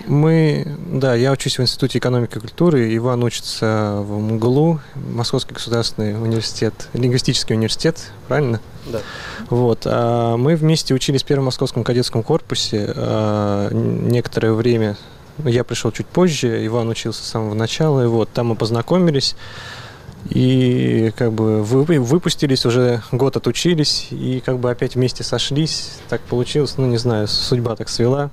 Я учусь в Институте экономики и культуры. Иван учится в МГЛУ, Московский государственный университет, лингвистический университет, правильно? Да. Вот. Мы вместе учились в Первом Московском кадетском корпусе некоторое время. Я пришел чуть позже, Иван учился с самого начала, и там мы познакомились. И выпустились, уже год отучились, и опять вместе сошлись. Так получилось, не знаю, судьба так свела.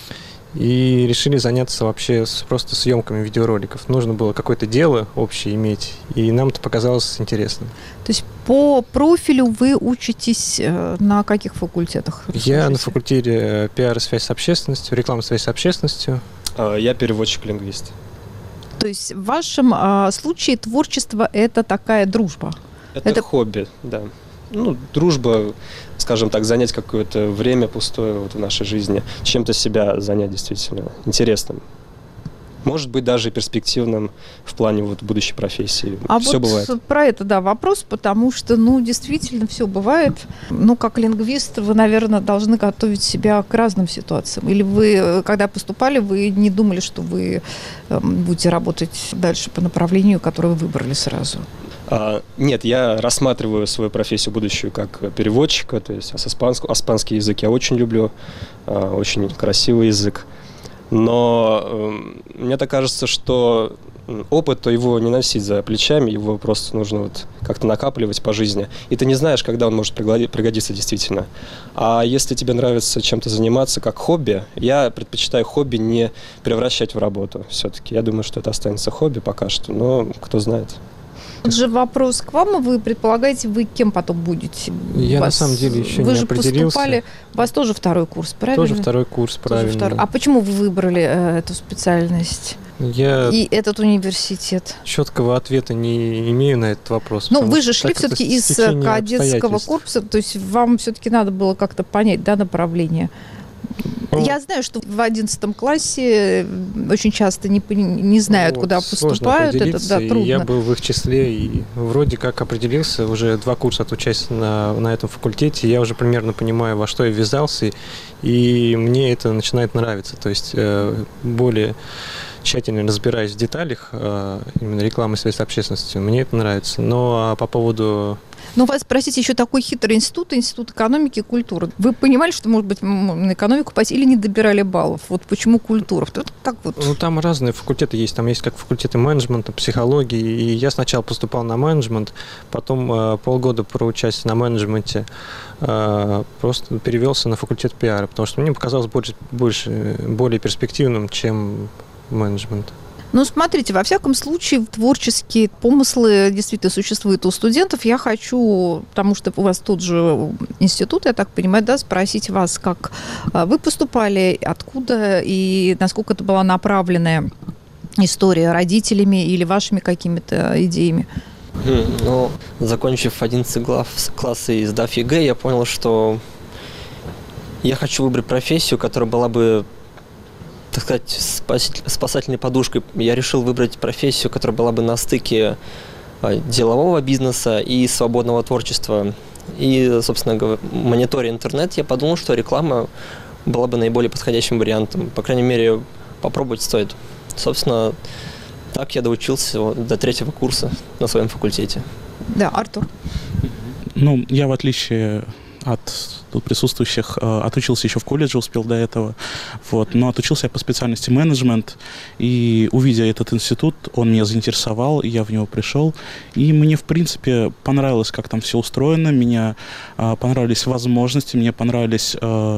И решили заняться вообще просто съемками видеороликов. Нужно было какое-то дело общее иметь, и нам это показалось интересным. То есть по профилю вы учитесь на каких факультетах? Я на факультете пиар и связь с общественностью, реклама связь с общественностью. Я переводчик-лингвист. То есть в вашем случае творчество – это такая дружба? Это хобби, да. Дружба, скажем так, занять какое-то время пустое в нашей жизни, чем-то себя занять действительно интересным. Может быть, даже и перспективным в плане будущей профессии. Все бывает. Про это, вопрос, потому что, действительно, все бывает. Как лингвист, вы, наверное, должны готовить себя к разным ситуациям. Или вы, когда поступали, вы не думали, что вы будете работать дальше по направлению, которое вы выбрали сразу? Нет, я рассматриваю свою профессию будущую как переводчика, то есть испанский язык я очень люблю, очень красивый язык. Но мне так кажется, что опыт, то его не носить за плечами, его просто нужно вот как-то накапливать по жизни. И ты не знаешь, когда он может пригодиться действительно. А если тебе нравится чем-то заниматься как хобби, я предпочитаю хобби не превращать в работу все-таки. Я думаю, что это останется хобби пока что, но кто знает. Тут же вопрос к вам. Вы предполагаете, вы кем потом будете? Я на самом деле еще не определился. Вы же поступали, у вас тоже второй курс, правильно? Тоже второй курс, правильно. А почему вы выбрали эту специальность и этот университет? Четкого ответа не имею на этот вопрос. Ну, вы же шли все-таки из кадетского корпуса, то есть вам все-таки надо было как-то понять, да, направление. Я знаю, что в 11 классе очень часто не знают, куда поступают. Это трудно. Я был в их числе и вроде как определился. Уже 2 курса отучаясь на этом факультете. Я уже примерно понимаю, во что я ввязался. И мне это начинает нравиться. То есть более тщательно разбираюсь в деталях именно рекламы и связи с общественностью. Мне это нравится. Но по поводу... Ну, вас, простите, еще такой хитрый институт экономики и культуры. Вы понимали, что, может быть, на экономику пойти или не добирали баллов? Вот почему культура? Так вот. Ну, там разные факультеты есть. Там есть как факультеты менеджмента, психологии. И я сначала поступал на менеджмент, потом полгода проучась на менеджменте, просто перевелся на факультет пиара, потому что мне показалось более перспективным, чем менеджмент. Ну, смотрите, во всяком случае, творческие помыслы действительно существуют у студентов. Я хочу, потому что у вас тот же институт, я так понимаю, да, спросить вас, как вы поступали, откуда и насколько это была направленная история родителями или вашими какими-то идеями? Ну, закончив 11 класса и сдав ЕГЭ, я понял, что я хочу выбрать профессию, которая была бы, так сказать, спасательной подушкой. Я решил выбрать профессию, которая была бы на стыке делового бизнеса и свободного творчества. И, собственно говоря, мониторя интернет, я подумал, что реклама была бы наиболее подходящим вариантом. По крайней мере, попробовать стоит. Собственно, так я доучился до 3-го курса на своем факультете. Да, Артур. Ну, я, в отличие от тут присутствующих, отучился еще в колледже, успел до этого, вот, но отучился я по специальности менеджмент, и увидя этот институт, он меня заинтересовал, и я в него пришел, и мне, в принципе, понравилось, как там все устроено, мне понравились возможности, мне понравились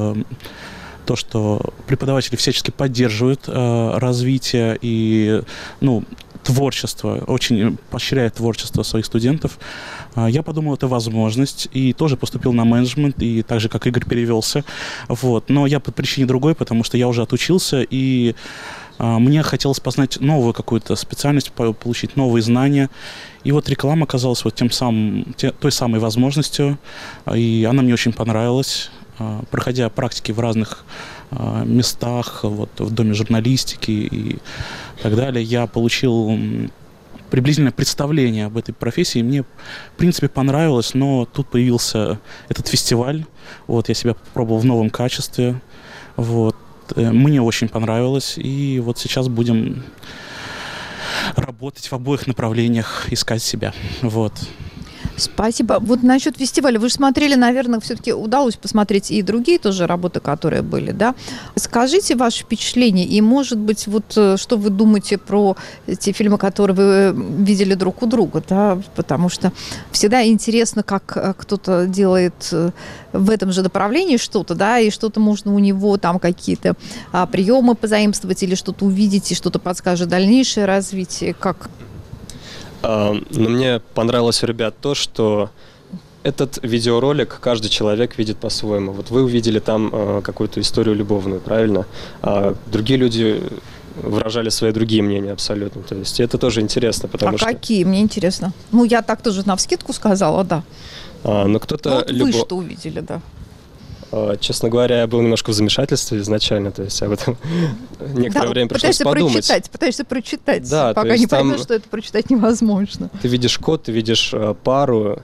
то, что преподаватели всячески поддерживают развитие и, ну, творчество, очень поощряет творчество своих студентов. Я подумал, это возможность, и тоже поступил на менеджмент, и так же, как Игорь, перевелся. Вот. Но я по причине другой, потому что я уже отучился, и мне хотелось познать новую какую-то специальность, получить новые знания. И вот реклама оказалась вот той самой возможностью, и она мне очень понравилась. Проходя практики в разных местах, вот, в Доме журналистики и так далее, я получил приблизительное представление об этой профессии. Мне, в принципе, понравилось, но тут появился этот фестиваль. Вот, я себя попробовал в новом качестве. Вот, мне очень понравилось. И вот сейчас будем работать в обоих направлениях, искать себя. Вот. Спасибо. Вот насчет фестиваля. Вы же смотрели, наверное, все-таки удалось посмотреть и другие тоже работы, которые были, да? Скажите ваши впечатления и, может быть, вот что вы думаете про те фильмы, которые вы видели друг у друга, да? Потому что всегда интересно, как кто-то делает в этом же направлении что-то, да, и что-то можно у него там какие-то приемы позаимствовать или что-то увидеть, и что-то подскажет дальнейшее развитие, как... Но мне понравилось у ребят то, что этот видеоролик каждый человек видит по-своему. Вот вы увидели там какую-то историю любовную, правильно? А другие люди выражали свои другие мнения абсолютно. То есть это тоже интересно, потому что... какие? Мне интересно. Ну, я так тоже навскидку сказала, да. Но кто-то... Ну, вот вы что увидели, да? Честно говоря, я был немножко в замешательстве изначально, то есть об этом некоторое время пришлось подумать. Пытаешься прочитать, да, пока не поймешь, что это прочитать невозможно. Ты видишь код, ты видишь пару,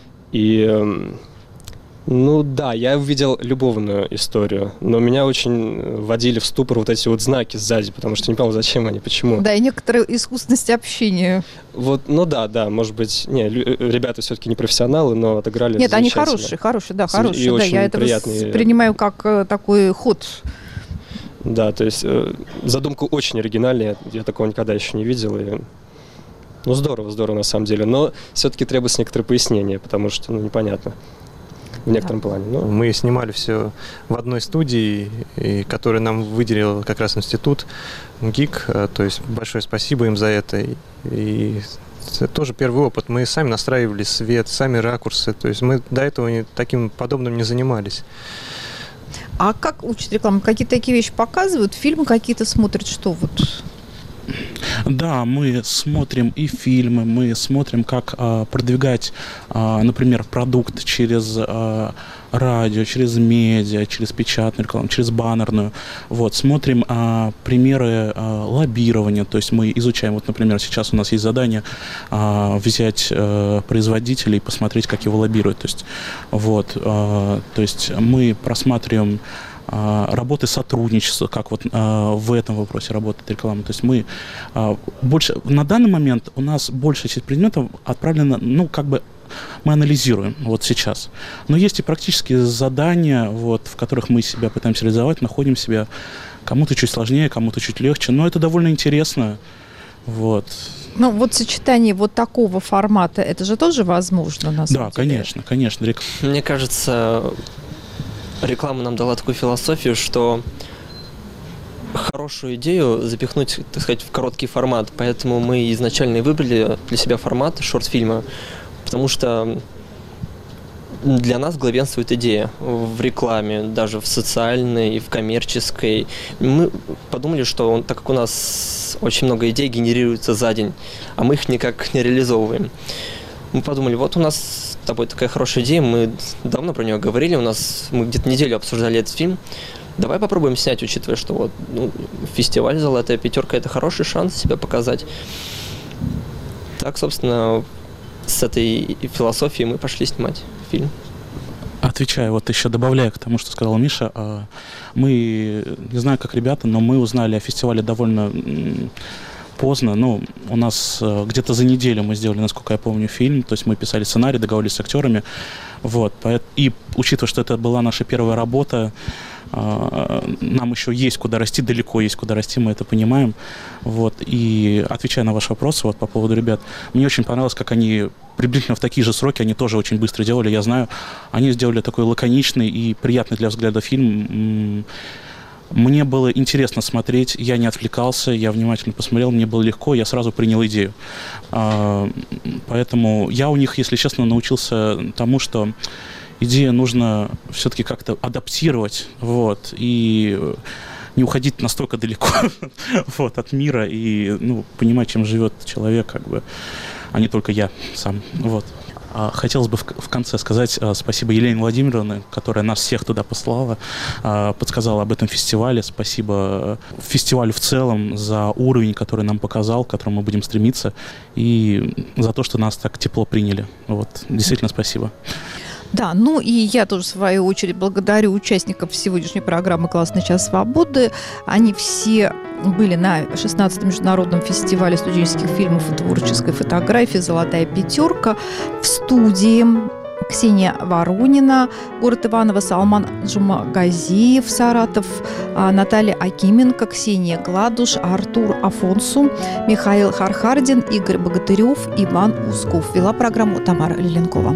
и, ну да, я увидел любовную историю, но меня очень вводили в ступор вот эти вот знаки сзади, потому что не понял, зачем они, почему. Да, и некоторая искусственность общения. Вот, ну да, может быть, ребята все-таки не профессионалы, но отыграли. Нет, они хорошие, да, я это воспринимаю как такой ход. Да, то есть задумка очень оригинальная, я такого никогда еще не видел, и Ну, здорово на самом деле, но все-таки требуется некоторое пояснение, потому что, непонятно в некотором плане. Но... Мы снимали все в одной студии, которую нам выделил как раз институт ГИК, то есть большое спасибо им за это. И это тоже первый опыт. Мы сами настраивали свет, сами ракурсы, то есть мы до этого таким подобным не занимались. А как учат рекламу? Какие-то такие вещи показывают? Фильмы какие-то смотрят? Что вот? Да, мы смотрим и фильмы, мы смотрим, как продвигать, например, продукт через радио, через медиа, через печатную рекламу, через баннерную. Вот, смотрим примеры лоббирования, то есть мы изучаем, вот, например, сейчас у нас есть задание взять производителя и посмотреть, как его лоббируют. То есть, вот, то есть мы просматриваем работы сотрудничества, как вот в этом вопросе работает реклама. То есть мы больше, на данный момент у нас большая часть предметов отправлена, ну, как бы мы анализируем вот сейчас. Но есть и практические задания, вот, в которых мы себя пытаемся реализовать, находим себя кому-то чуть сложнее, кому-то чуть легче, но это довольно интересно. Вот. Ну, вот сочетание вот такого формата, это же тоже возможно, на самом деле? Да, конечно. Мне кажется, реклама нам дала такую философию, что хорошую идею запихнуть, так сказать, в короткий формат. Поэтому мы изначально и выбрали для себя формат шорт-фильма, потому что для нас главенствует идея в рекламе, даже в социальной и в коммерческой. Мы подумали, что так как у нас очень много идей генерируется за день, а мы их никак не реализовываем. Мы подумали, вот у нас с тобой такая хорошая идея, мы давно про нее говорили, мы где-то неделю обсуждали этот фильм. Давай попробуем снять, учитывая, что вот, фестиваль «Золотая пятерка» — это хороший шанс себя показать. Так, собственно, с этой философией мы пошли снимать фильм. Отвечаю, вот еще добавляя к тому, что сказал Миша, мы, не знаю, как ребята, но мы узнали о фестивале довольно поздно, у нас где-то за неделю мы сделали, насколько я помню, фильм, то есть мы писали сценарий, договорились с актерами, вот, и учитывая, что это была наша первая работа, нам еще есть куда расти, далеко есть куда расти, мы это понимаем, вот, и отвечая на ваш вопрос, вот, по поводу ребят, мне очень понравилось, как они приблизительно в такие же сроки, они тоже очень быстро делали, я знаю, они сделали такой лаконичный и приятный для взгляда фильм. Мне было интересно смотреть, я не отвлекался, я внимательно посмотрел, мне было легко, я сразу принял идею. Поэтому я у них, если честно, научился тому, что идею нужно все-таки как-то адаптировать, вот, и не уходить настолько далеко вот, от мира и понимать, чем живет человек, как бы, а не только я сам. Вот. Хотелось бы в конце сказать спасибо Елене Владимировне, которая нас всех туда послала, подсказала об этом фестивале. Спасибо фестивалю в целом за уровень, который нам показал, к которому мы будем стремиться, и за то, что нас так тепло приняли. Вот. Действительно спасибо. Да, и я тоже, в свою очередь, благодарю участников сегодняшней программы «Классный час свободы». Они все были на 16-м международном фестивале студенческих фильмов и творческой фотографии «Золотая пятерка». В студии Ксения Воронина, город Иваново, Салман Джумагазиев, Саратов, Наталья Акименко, Ксения Гладуш, Артур Афонсу, Михаил Хархардин, Игорь Богатырев, Иван Усков. Вела программу Тамара Лиленкова.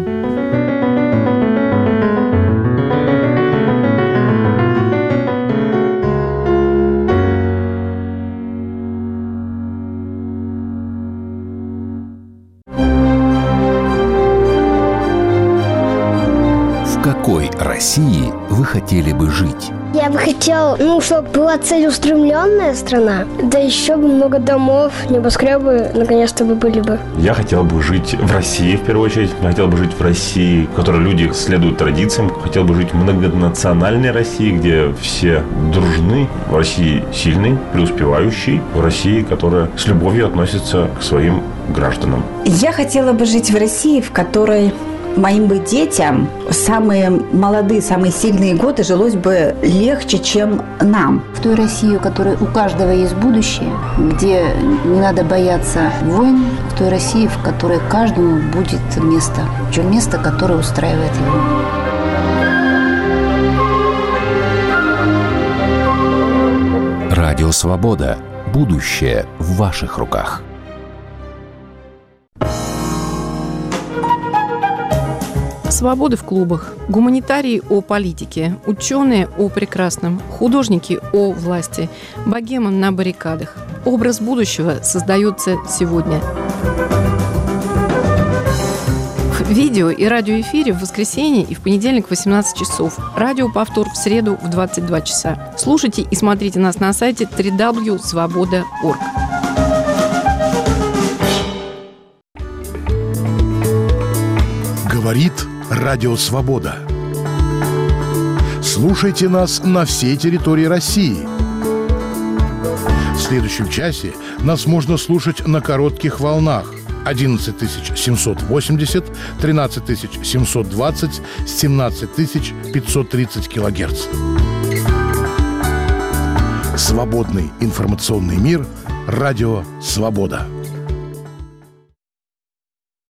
В какой России вы хотели бы жить? Я бы хотел, чтобы была целеустремленная страна, да еще бы много домов, небоскребы наконец-то бы были бы. Я хотел бы жить в России, в первую очередь. Я хотел бы жить в России, в которой люди следуют традициям. Хотел бы жить в многонациональной России, где все дружны. В России сильный, преуспевающий. В России, которая с любовью относится к своим гражданам. Я хотела бы жить в России, в которой моим бы детям самые молодые, самые сильные годы жилось бы легче, чем нам. В той России, у которой у каждого есть будущее, где не надо бояться войн, в той России, в которой каждому будет место, причем место, которое устраивает его. Радио «Свобода». Будущее в ваших руках. Свободы в клубах, гуманитарии о политике, ученые о прекрасном, художники о власти, богема на баррикадах. Образ будущего создается сегодня. В видео и радиоэфире в воскресенье и в понедельник в 18 часов. Радиоповтор в среду в 22 часа. Слушайте и смотрите нас на сайте www.svoboda.org. Говорит Радио Свобода. Слушайте нас на всей территории России. В следующем часе нас можно слушать на коротких волнах 11 780, 13 720, 17 530 килогерц. Свободный информационный мир. Радио Свобода.